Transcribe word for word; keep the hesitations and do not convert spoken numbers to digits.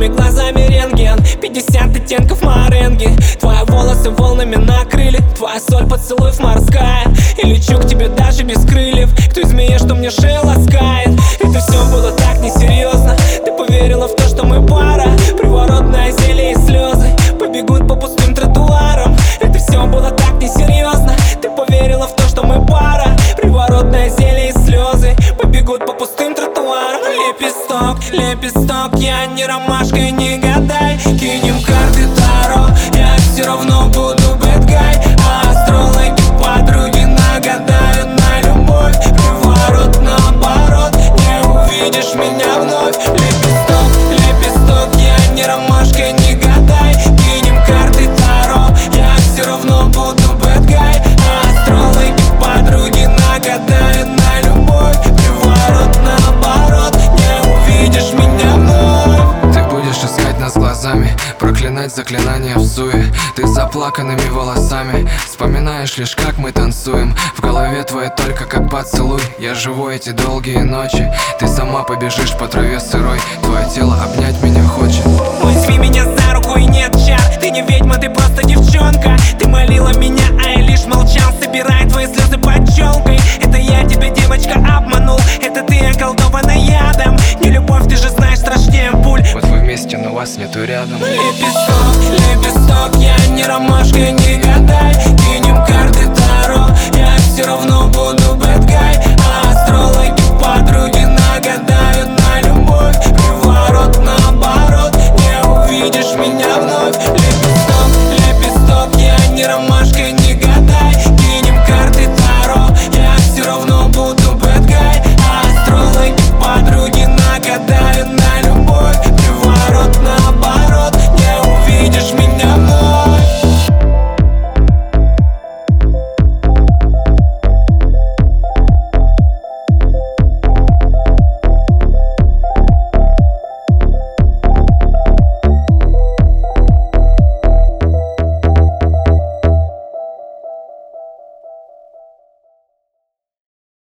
Твоими глазами рентген, пятьдесят оттенков моренги. Твои волосы волнами накрыли, твоя соль поцелуев морская. И лечу к тебе даже без крыльев, к той змее, что мне шею ласкает. Это все было так несерьезно, ты поверила в то, что мы пара. Приворотное зелье и слезы побегут по пустым тротуарам. Это все было так несерьезно, ты поверила в то, что мы пара. Приворотное зелье и слезы побегут по пустым тротуарам. Лепесток, лепесток, я не ромашка и не гадай. Кинем карты Таро, я все равно буду bad guy. А астрологи подруги нагадают на любовь. Приворот наоборот, не увидишь меня вновь. Лепесток, лепесток, я не ромашка и не гадай. Кинем карты Таро, я все равно буду bad guy. А астрологи подруги нагадают на любовь. Приворот наоборот, не увидишь меня вновь. Ты будешь искать нас глазами, проклинать заклинания в суе. Ты с заплаканными волосами вспоминаешь лишь, как мы танцуем. В голове твоей только как поцелуй. Я живу эти долгие ночи. Ты сама побежишь по траве сырой. Твое тело обнять меня хочет. Возьми меня за руку и нет чар. Ты не ведьма, ты просто девчонка. Ты молила меня, а я лишь молчал, собирая твои слезы под челкой. Это я тебя, девочка, обманул. Это ты околдована ядом. Не любовь, ты же знаешь, страшнее пуль. Вот вы вместе, но вас нету рядом. Лепесток, лепесток, я не ромашка, не гадай. Кинем карты Таро, я все равно буду bad guy. А астрологи подруги нагадают на любовь. Приворот наоборот, не увидишь меня вновь. Лепесток, лепесток, я не ромашка,